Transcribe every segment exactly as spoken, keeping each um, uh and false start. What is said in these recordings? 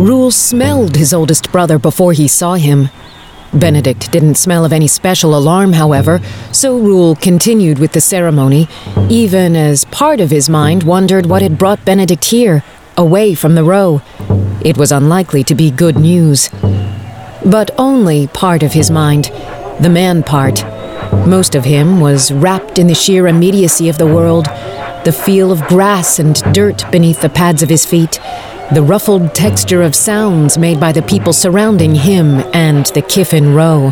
Rule smelled his oldest brother before he saw him. Benedict didn't smell of any special alarm, however, so Rule continued with the ceremony, even as part of his mind wondered what had brought Benedict here, away from the row. It was unlikely to be good news. But only part of his mind, the man part. Most of him was wrapped in the sheer immediacy of the world, the feel of grass and dirt beneath the pads of his feet, the ruffled texture of sounds made by the people surrounding him and the Kiffin Row.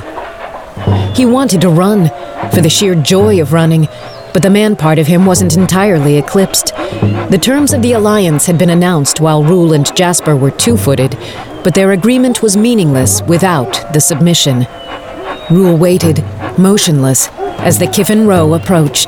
He wanted to run, for the sheer joy of running, but the man part of him wasn't entirely eclipsed. The terms of the alliance had been announced while Rule and Jasper were two-footed, but their agreement was meaningless without the submission. Rule waited, motionless, as the Kiffin Row approached.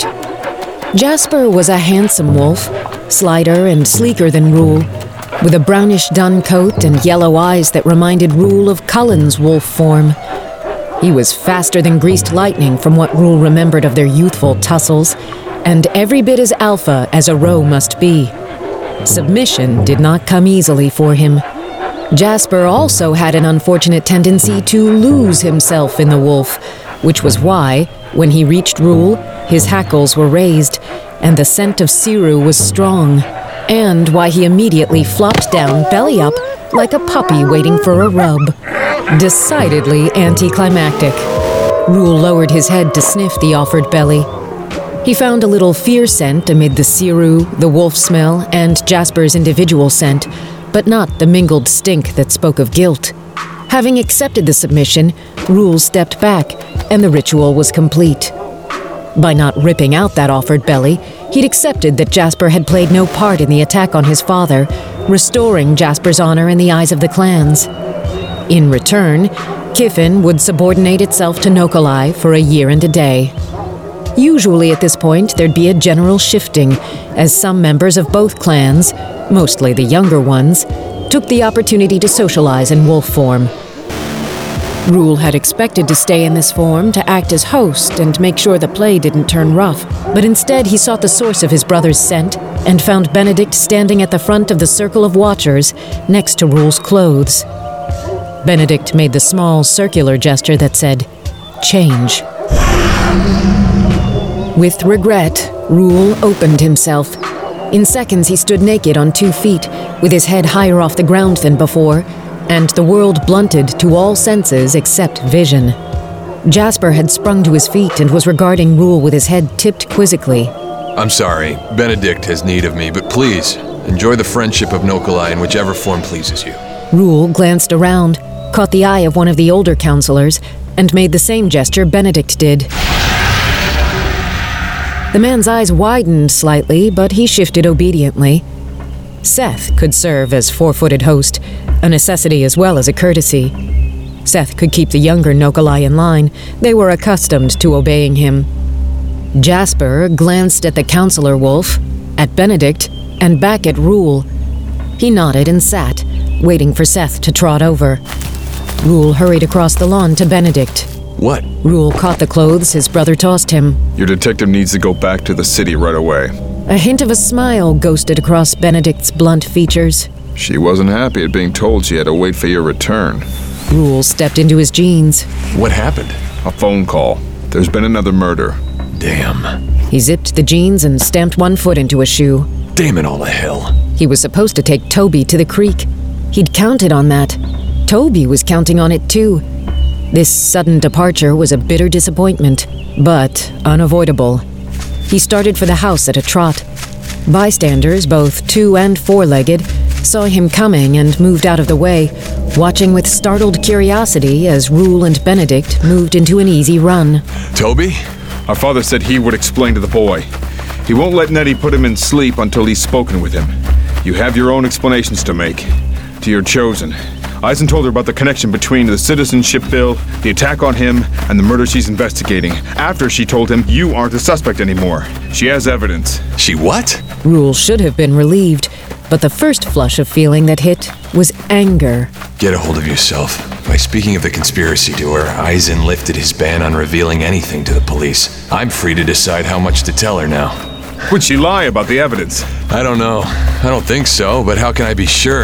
Jasper was a handsome wolf, slighter and sleeker than Rule, with a brownish dun coat and yellow eyes that reminded Rule of Cullen's wolf form. He was faster than greased lightning from what Rule remembered of their youthful tussles, and every bit as alpha as a row must be. Submission did not come easily for him. Jasper also had an unfortunate tendency to lose himself in the wolf, which was why, when he reached Rule, his hackles were raised, and the scent of Siru was strong, and why he immediately flopped down belly up like a puppy waiting for a rub. Decidedly anticlimactic. Rule lowered his head to sniff the offered belly. He found a little fear scent amid the Siru, the wolf smell, and Jasper's individual scent, but not the mingled stink that spoke of guilt. Having accepted the submission, Rule stepped back, and the ritual was complete. By not ripping out that offered belly, he'd accepted that Jasper had played no part in the attack on his father, restoring Jasper's honor in the eyes of the clans. In return, Kiffin would subordinate itself to Nokolai for a year and a day. Usually at this point, there'd be a general shifting, as some members of both clans, mostly the younger ones, took the opportunity to socialize in wolf form. Rule had expected to stay in this form to act as host and make sure the play didn't turn rough, but instead he sought the source of his brother's scent and found Benedict standing at the front of the circle of watchers next to Rule's clothes. Benedict made the small circular gesture that said, "Change." With regret, Rule opened himself. In seconds he stood naked on two feet, with his head higher off the ground than before, and the world blunted to all senses except vision. Jasper had sprung to his feet and was regarding Rule with his head tipped quizzically. I'm sorry, Benedict has need of me, but please, enjoy the friendship of Nokolai in whichever form pleases you. Rule glanced around, caught the eye of one of the older counselors, and made the same gesture Benedict did. The man's eyes widened slightly, but he shifted obediently. Seth could serve as four-footed host, a necessity as well as a courtesy. Seth could keep the younger Nokolai in line. They were accustomed to obeying him. Jasper glanced at the counselor wolf, at Benedict, and back at Rule. He nodded and sat, waiting for Seth to trot over. Rule hurried across the lawn to Benedict. What? Rule caught the clothes his brother tossed him. Your detective needs to go back to the city right away. A hint of a smile ghosted across Benedict's blunt features. She wasn't happy at being told she had to wait for your return. Rule stepped into his jeans. What happened? A phone call. There's been another murder. Damn. He zipped the jeans and stamped one foot into a shoe. Damn it all to hell. He was supposed to take Toby to the creek. He'd counted on that. Toby was counting on it too. This sudden departure was a bitter disappointment, but unavoidable. He started for the house at a trot. Bystanders, both two- and four-legged, saw him coming and moved out of the way, watching with startled curiosity as Rule and Benedict moved into an easy run. Toby? Our father said he would explain to the boy. He won't let Nettie put him in sleep until he's spoken with him. You have your own explanations to make. To your chosen. Eisen told her about the connection between the citizenship bill, the attack on him, and the murder she's investigating. After she told him you aren't a suspect anymore. She has evidence. She what? Rule should have been relieved, but the first flush of feeling that hit was anger. Get a hold of yourself. By speaking of the conspiracy to her, Eisen lifted his ban on revealing anything to the police. I'm free to decide how much to tell her now. Would she lie about the evidence? I don't know. I don't think so, but how can I be sure?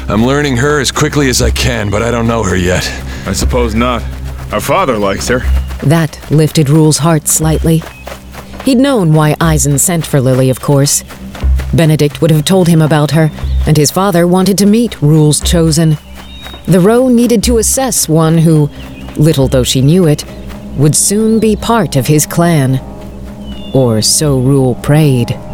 I'm learning her as quickly as I can, but I don't know her yet. I suppose not. Our father likes her. That lifted Rule's heart slightly. He'd known why Eisen sent for Lily, of course. Benedict would have told him about her, and his father wanted to meet Rule's chosen. The Roe needed to assess one who, little though she knew it, would soon be part of his clan. Or so Rule prayed.